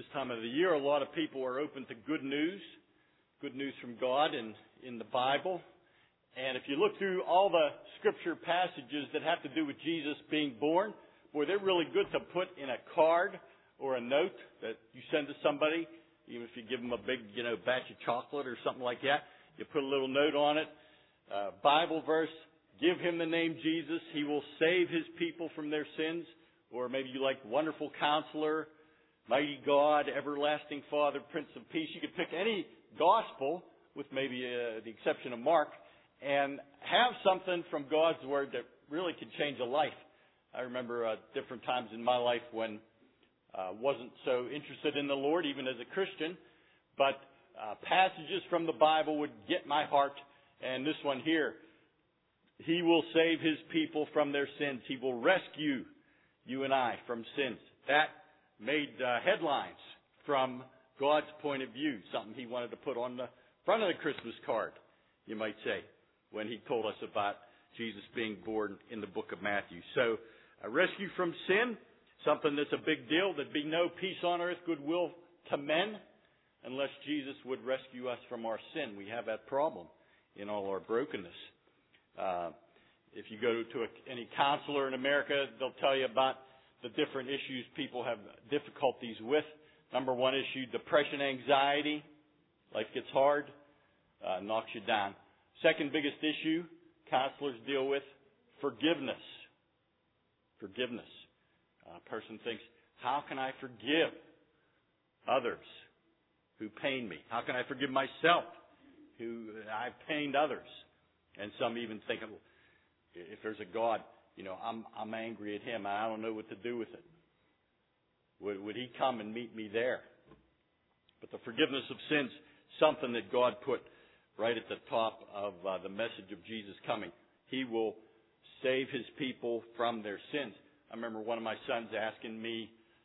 time of the year, a lot of people are open to good news from God and in the Bible. And if you look through all the scripture passages that have to do with Jesus being born, boy, they're really good to put in a card or a note that you send to somebody. Even if you give them a big, batch of chocolate or something like that, you put a little note on it. Bible verse, give him the name Jesus. He will save his people from their sins. Or maybe you like Wonderful Counselor, Mighty God, Everlasting Father, Prince of Peace. You could pick any gospel, with maybe the exception of Mark, and have something from God's Word that really could change a life. I remember different times in my life when wasn't so interested in the Lord, even as a Christian, but passages from the Bible would get my heart. And this one here, He will save His people from their sins. He will rescue you and I from sins. That made headlines from God's point of view, something He wanted to put on the front of the Christmas card, you might say, when He told us about Jesus being born in the book of Matthew. So, a rescue from sin, something that's a big deal. There'd be no peace on earth, goodwill to men, unless Jesus would rescue us from our sin. We have that problem in all our brokenness. If you go to any counselor in America, they'll tell you about the different issues people have difficulties with. Number one issue, depression, anxiety. Life gets hard, knocks you down. Second biggest issue counselors deal with, forgiveness. Forgiveness. A person thinks, how can I forgive others who pain me? How can I forgive myself who I've pained others? And some even think, if there's a God, I'm angry at Him. I don't know what to do with it. Would He come and meet me there? But the forgiveness of sins, something that God put right at the top of the message of Jesus coming. He will save His people from their sins. I remember one of my sons asking me,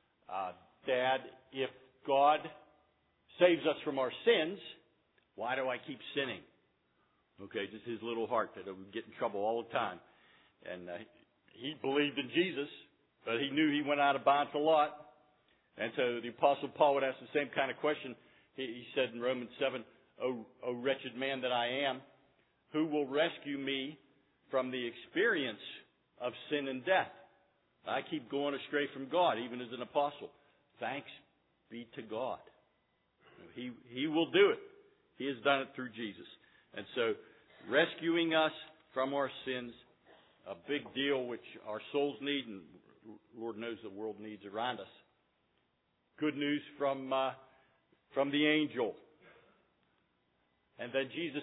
Dad, if God saves us from our sins, why do I keep sinning? Okay, just his little heart that would get in trouble all the time. And he believed in Jesus, but he knew he went out of bounds a lot. And so the Apostle Paul would ask the same kind of question. He said in Romans 7, O wretched man that I am, who will rescue me from the experience of sin and death? I keep going astray from God, even as an apostle. Thanks be to God. He will do it. He has done it through Jesus. And so, rescuing us from our sins, a big deal which our souls need, and Lord knows the world needs around us. Good news from the angel. And then Jesus,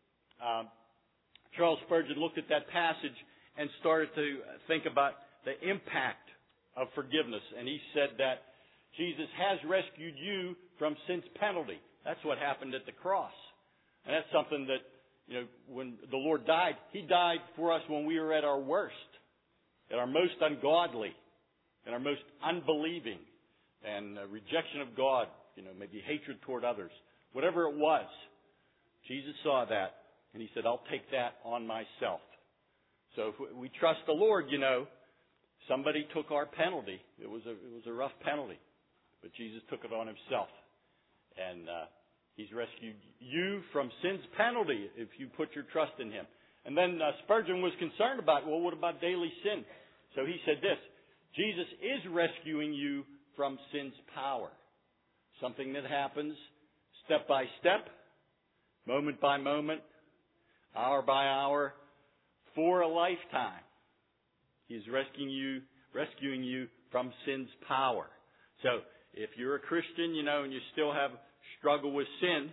Charles Spurgeon looked at that passage and started to think about the impact of forgiveness. And he said that Jesus has rescued you from sin's penalty. That's what happened at the cross. And that's something that, when the Lord died, He died for us when we were at our worst, at our most ungodly, at our most unbelieving, and rejection of God, maybe hatred toward others. Whatever it was, Jesus saw that, and He said, I'll take that on myself. So if we trust the Lord, somebody took our penalty. It was a rough penalty, but Jesus took it on Himself. And He's rescued you from sin's penalty if you put your trust in Him. And then Spurgeon was concerned about, what about daily sin? So he said this, Jesus is rescuing you from sin's power. Something that happens step by step, moment by moment, hour by hour, for a lifetime. He's rescuing you from sin's power. So, if you're a Christian, and you still have struggle with sin,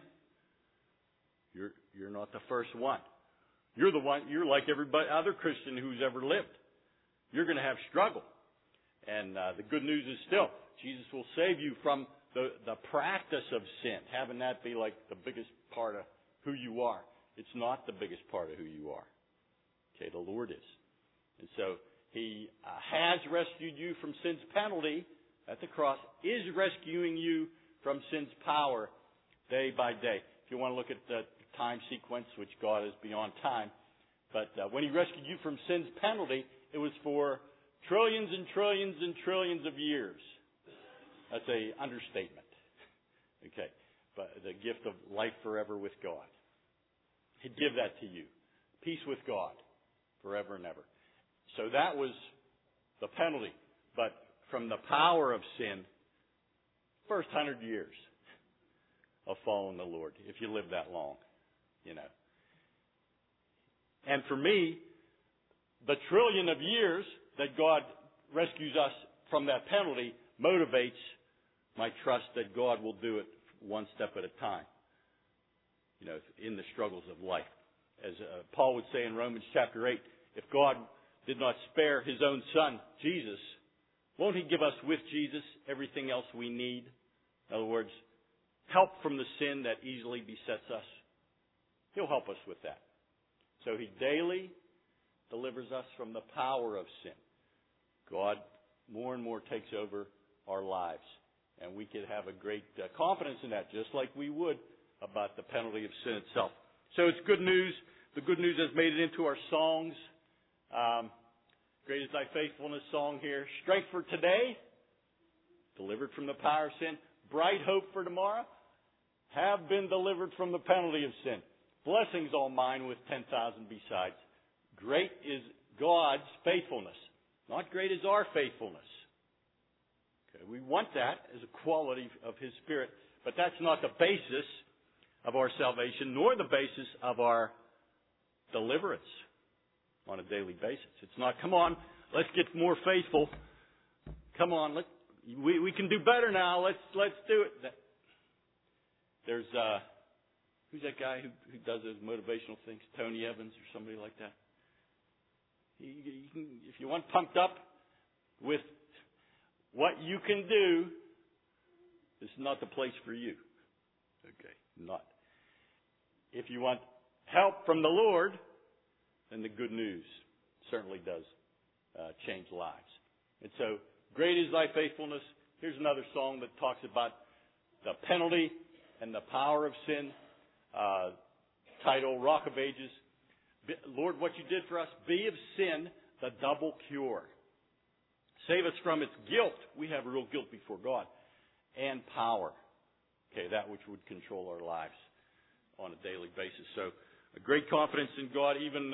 you're not the first one. You're like every other Christian who's ever lived. You're going to have struggle. And the good news is still, Jesus will save you from the practice of sin, having that be like the biggest part of who you are. It's not the biggest part of who you are. Okay, the Lord is. And so, He has rescued you from sin's penalty at the cross, is rescuing you from sin's power day by day. If you want to look at the time sequence, which God is beyond time, but when He rescued you from sin's penalty, it was for trillions and trillions and trillions of years. That's an understatement. Okay. But the gift of life forever with God. He'd give that to you. Peace with God forever and ever. So that was the penalty. But from the power of sin, first 100 years of following the Lord, if you live that long, you know. And for me, the trillion of years that God rescues us from that penalty motivates my trust that God will do it one step at a time, you know, in the struggles of life. As Paul would say in Romans chapter 8, if God did not spare His own Son, Jesus, won't He give us with Jesus everything else we need? In other words, help from the sin that easily besets us. He'll help us with that. So He daily delivers us from the power of sin. God more and more takes over our lives. And we could have a great confidence in that, just like we would about the penalty of sin itself. So it's good news. The good news has made it into our songs. Great is Thy faithfulness song here. Strength for today, delivered from the power of sin. Bright hope for tomorrow, have been delivered from the penalty of sin. Blessings all mine with 10,000 besides. Great is God's faithfulness. Not great is our faithfulness. Okay, we want that as a quality of His Spirit, but that's not the basis of our salvation, nor the basis of our deliverance on a daily basis. It's not, come on, let's get more faithful. Come on, we can do better now. Let's do it. There's who's that guy who does those motivational things? Tony Evans or somebody like that. You can, if you want pumped up with what you can do, this is not the place for you. Okay, not. If you want help from the Lord, then the good news certainly does change lives. And so, great is Thy faithfulness. Here's another song that talks about the penalty and the power of sin. Title, Rock of Ages. Lord, what You did for us, be of sin the double cure. Save us from its guilt. We have real guilt before God. And power. Okay, that which would control our lives on a daily basis. So, a great confidence in God. Even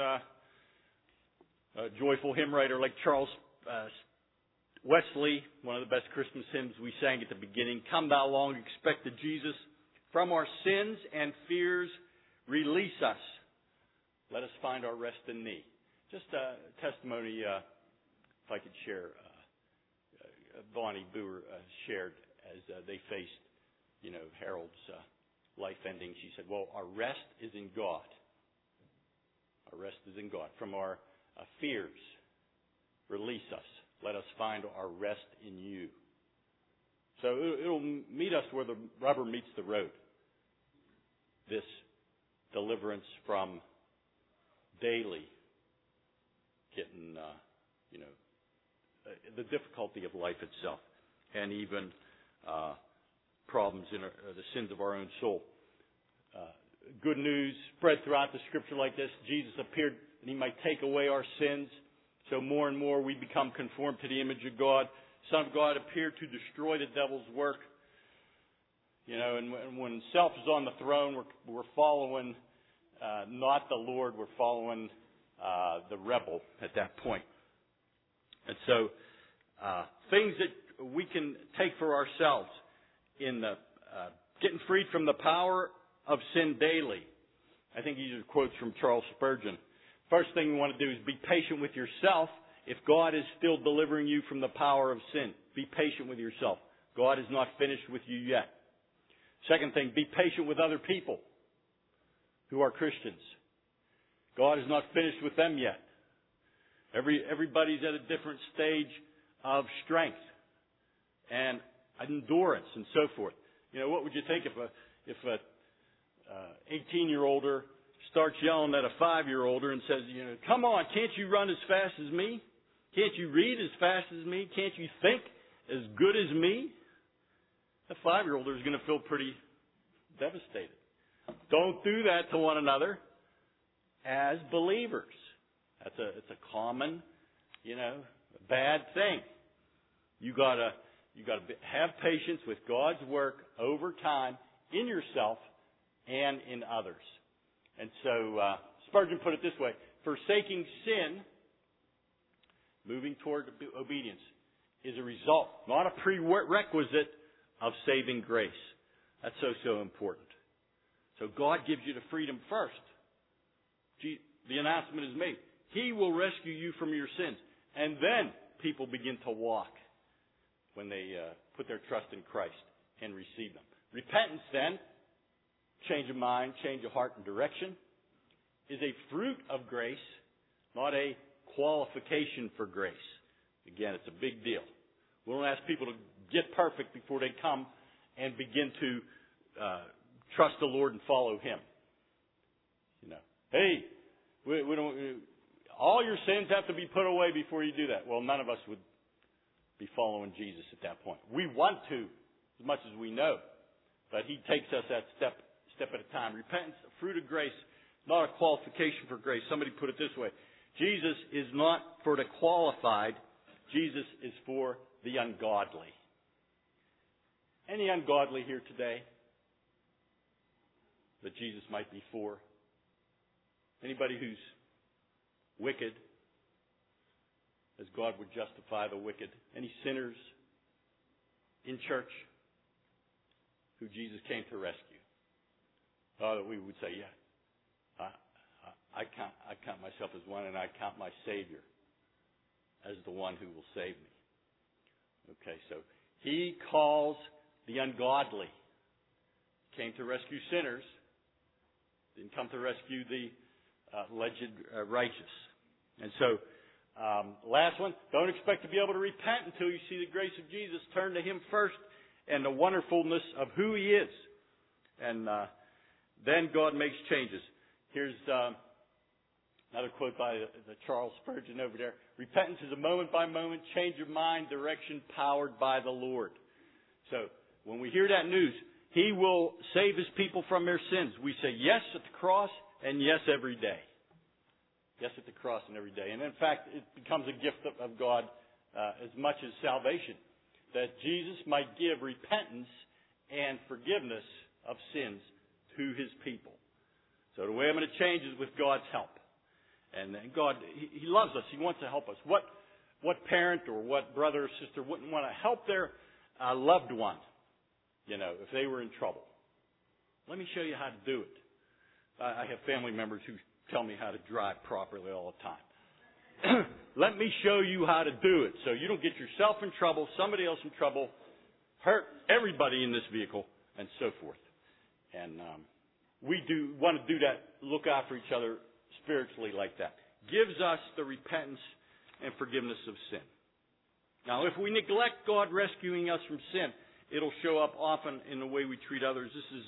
a joyful hymn writer like Charles Wesley, one of the best Christmas hymns we sang at the beginning. Come Thou long expected Jesus, from our sins and fears release us. Let us find our rest in Thee. Just a testimony, if I could share. Bonnie Boer shared as they faced, Harold's life ending. She said, well, our rest is in God. Our rest is in God. From our fears, release us. Let us find our rest in You. So it'll meet us where the rubber meets the road. This deliverance from daily getting, the difficulty of life itself, and even problems in the sins of our own soul. Good news spread throughout the Scripture like this. Jesus appeared that He might take away our sins. So more and more we become conformed to the image of God. Son of God appeared to destroy the devil's work. And when self is on the throne, we're following not the Lord, we're following the rebel at that point. And so, things that we can take for ourselves in the getting freed from the power of sin daily. I think these are quotes from Charles Spurgeon. First thing we want to do is be patient with yourself if God is still delivering you from the power of sin. Be patient with yourself. God is not finished with you yet. Second thing, be patient with other people who are Christians. God is not finished with them yet. Everybody's at a different stage of strength and endurance and so forth. What would you think if a 18-year-older starts yelling at a 5-year-older and says, come on, can't you run as fast as me? Can't you read as fast as me? Can't you think as good as me? The 5-year-older is going to feel pretty devastated. Don't do that to one another as believers. It's a common, bad thing. You You've got to have patience with God's work over time in yourself and in others. And so Spurgeon put it this way: forsaking sin, moving toward obedience, is a result, not a prerequisite of saving grace. That's so important. So God gives you the freedom first. The announcement is made. He will rescue you from your sins. And then people begin to walk when they put their trust in Christ and receive them. Repentance then, change of mind, change of heart and direction, is a fruit of grace, not a qualification for grace. Again, it's a big deal. We don't ask people to get perfect before they come and begin to trust the Lord and follow Him. You know, hey, we don't. All your sins have to be put away before you do that. Well, none of us would be following Jesus at that point. We want to, as much as we know, but He takes us that step at a time. Repentance, a fruit of grace, not a qualification for grace. Somebody put it this way: Jesus is not for the qualified. Jesus is for the ungodly. Any ungodly here today that Jesus might be for? Anybody who's wicked, as God would justify the wicked? Any sinners in church who Jesus came to rescue? Oh, that we would say, yeah, I count myself as one, and I count my Savior as the one who will save me. Okay, so He calls the ungodly. Came to rescue sinners. Didn't come to rescue the alleged righteous. And so, last one, don't expect to be able to repent until you see the grace of Jesus. Turn to Him first and the wonderfulness of who He is. And then God makes changes. Here's another quote by the Charles Spurgeon over there. Repentance is a moment-by-moment change of mind, direction powered by the Lord. So, when we hear that news, He will save His people from their sins. We say yes at the cross and yes every day. Yes at the cross and every day. And in fact, it becomes a gift of God as much as salvation, that Jesus might give repentance and forgiveness of sins to His people. So the way I'm going to change is with God's help. And God, He loves us. He wants to help us. What parent or what brother or sister wouldn't want to help their loved one, if they were in trouble? Let me show you how to do it. I have family members who tell me how to drive properly all the time. Let me show you how to do it so you don't get yourself in trouble, somebody else in trouble, hurt everybody in this vehicle, and so forth. And we do want to do that, look after each other spiritually like that. Gives us the repentance and forgiveness of sin. Now, if we neglect God rescuing us from sin, it'll show up often in the way we treat others. This is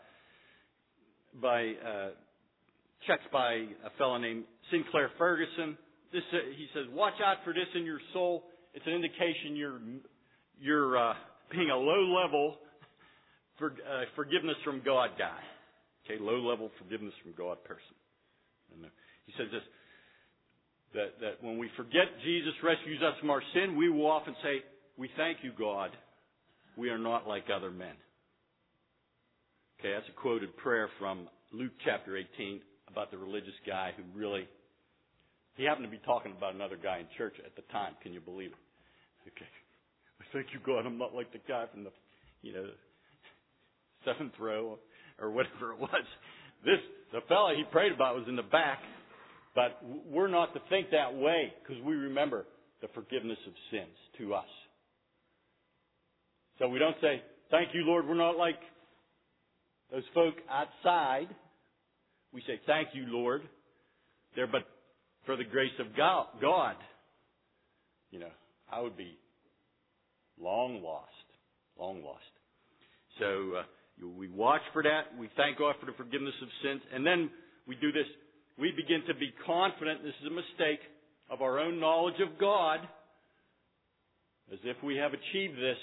checked by a fellow named Sinclair Ferguson. He says, watch out for this in your soul. It's an indication you're being a low-level forgiveness from God guy. Okay, low-level forgiveness from God person. And he says this, that when we forget Jesus rescues us from our sin, we will often say, we thank you, God. We are not like other men. Okay, that's a quoted prayer from Luke chapter 18 about the religious guy who he happened to be talking about another guy in church at the time. Can you believe it? Okay. Thank you, God. I'm not like the guy from the, seventh row or whatever it was. The fellow he prayed about was in the back, but we're not to think that way because we remember the forgiveness of sins to us. So we don't say, thank you, Lord, we're not like those folk outside. We say, thank you, Lord. They're but for the grace of God. I would be long lost. So we watch for that. We thank God for the forgiveness of sins. And then we do this. We begin to be confident, this is a mistake, of our own knowledge of God, as if we have achieved this.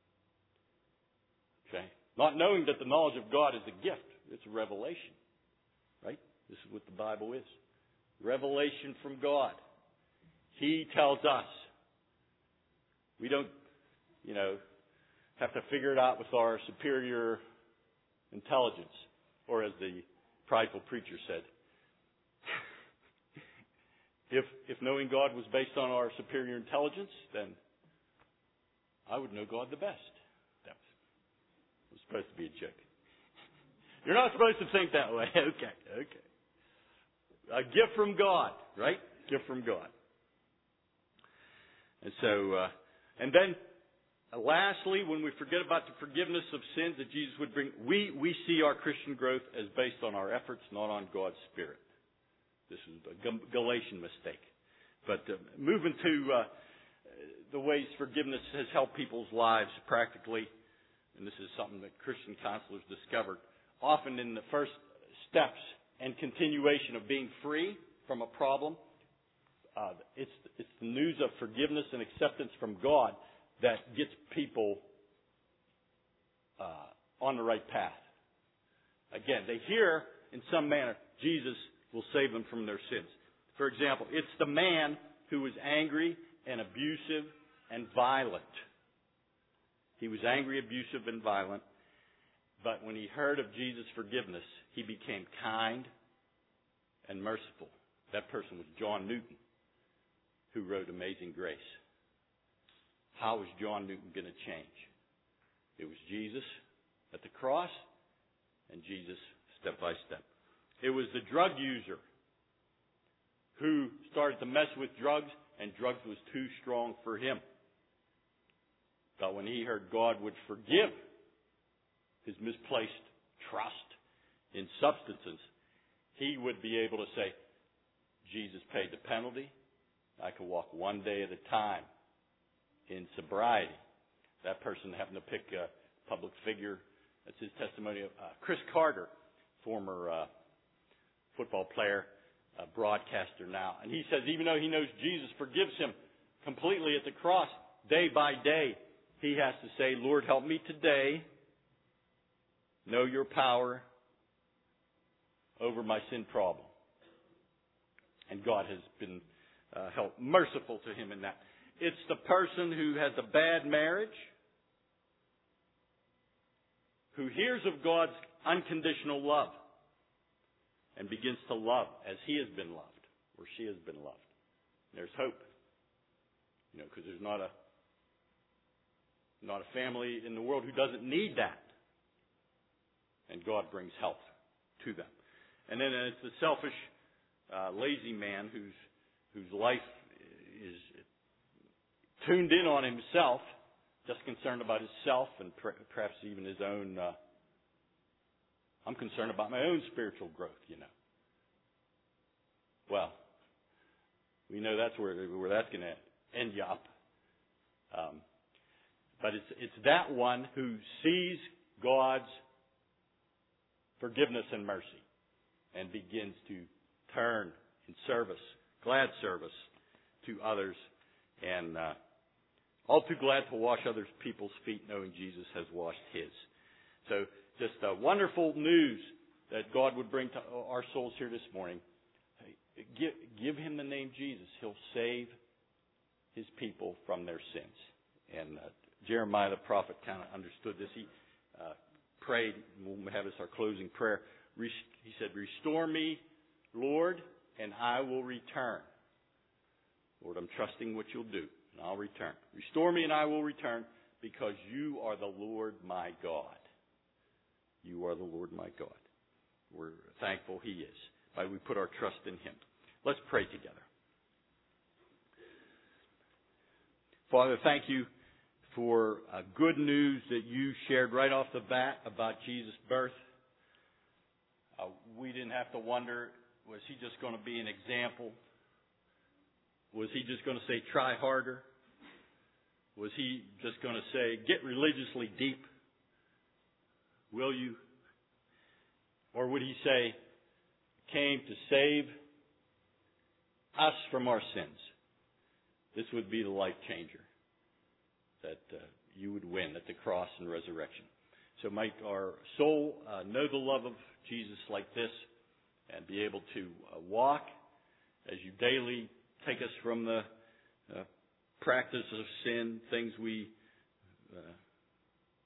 Okay? Not knowing that the knowledge of God is a gift. It's a revelation. Right? This is what the Bible is. Revelation from God. He tells us. We don't, have to figure it out with our superior intelligence. Or as the prideful preacher said, if knowing God was based on our superior intelligence, then I would know God the best. That was supposed to be a joke. You're not supposed to think that way. Okay. A gift from God, right? Gift from God. And so, and then lastly, when we forget about the forgiveness of sins that Jesus would bring, we see our Christian growth as based on our efforts, not on God's Spirit. This is a Galatian mistake. But moving to the ways forgiveness has helped people's lives practically, and this is something that Christian counselors discovered, often in the first steps and continuation of being free from a problem, it's the news of forgiveness and acceptance from God that gets people on the right path. Again, they hear in some manner Jesus will save them from their sins. For example, it's the man who was angry and abusive and violent. He was angry, abusive, and violent. But when he heard of Jesus' forgiveness, he became kind and merciful. That person was John Newton, who wrote Amazing Grace. How was John Newton going to change? It was Jesus at the cross and Jesus step by step. It was the drug user who started to mess with drugs, and drugs was too strong for him. But when he heard God would forgive his misplaced trust in substances, he would be able to say, Jesus paid the penalty. I can walk one day at a time in sobriety. That person happened to pick a public figure. That's his testimony. Chris Carter, former football player, broadcaster now. And he says even though he knows Jesus forgives him completely at the cross, day by day, he has to say, Lord, help me today know your power over my sin problem. And God has been merciful to him in that. It's the person who has a bad marriage, who hears of God's unconditional love and begins to love as he has been loved or she has been loved. There's hope. Because there's not a family in the world who doesn't need that. And God brings health to them. And then it's the selfish, lazy man whose life is tuned in on himself, just concerned about himself and perhaps even his own. I'm concerned about my own spiritual growth, Well, we know that's where that's going to end you up. But it's that one who sees God's forgiveness and mercy and begins to turn in service, glad service to others, and all too glad to wash other people's feet, knowing Jesus has washed his. So just wonderful news that God would bring to our souls here this morning. Give him the name Jesus. He'll save his people from their sins. And Jeremiah the prophet kind of understood this. He prayed, and we'll have this our closing prayer. He said, restore me, Lord, and I will return. Lord, I'm trusting what you'll do, and I'll return. Restore me and I will return, because you are the Lord my God. You are the Lord my God. We're thankful he is. Why we put our trust in him. Let's pray together. Father, thank you for good news that you shared right off the bat about Jesus' birth. We didn't have to wonder, was he just going to be an example? Was he just going to say, try harder? Was he just going to say, get religiously deep? Will you? Or would he say, came to save us from our sins? This would be the life changer that you would win at the cross and resurrection. So might our soul know the love of Jesus like this and be able to walk as you daily take us from the practice of sin, things we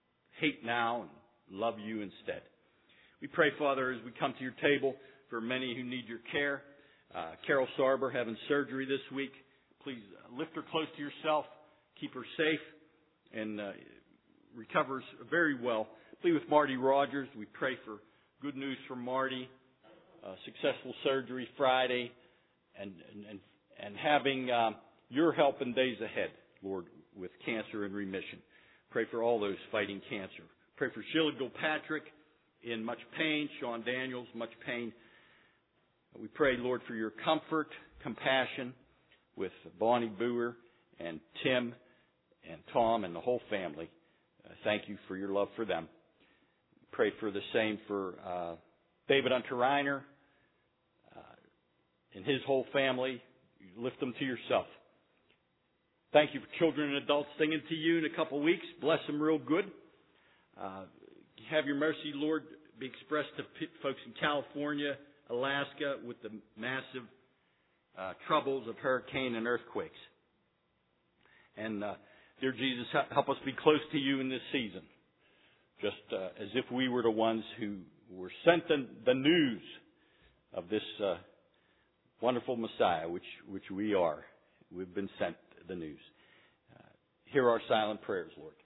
hate now and love you instead. We pray, Father, as we come to your table for many who need your care. Carol Sarber having surgery this week. Please lift her close to yourself. Keep her safe and recovers very well. Be with Marty Rogers. We pray for good news from Marty. Successful surgery Friday and having your help in days ahead, Lord, with cancer and remission. Pray for all those fighting cancer. Pray for Sheila Gilpatrick in much pain. Sean Daniels, much pain. We pray, Lord, for your comfort, compassion with Bonnie Boer and Tim and Tom and the whole family. Thank you for your love for them. Pray for the same for David Hunter Reiner and his whole family. You lift them to yourself. Thank you for children and adults singing to you in a couple of weeks. Bless them real good. Have your mercy, Lord, be expressed to folks in California, Alaska, with the massive troubles of hurricane and earthquakes. And, dear Jesus, help us be close to you in this season, just as if we were the ones who were sent the news of this wonderful Messiah, which we are. We've been sent the news. Hear our silent prayers, Lord.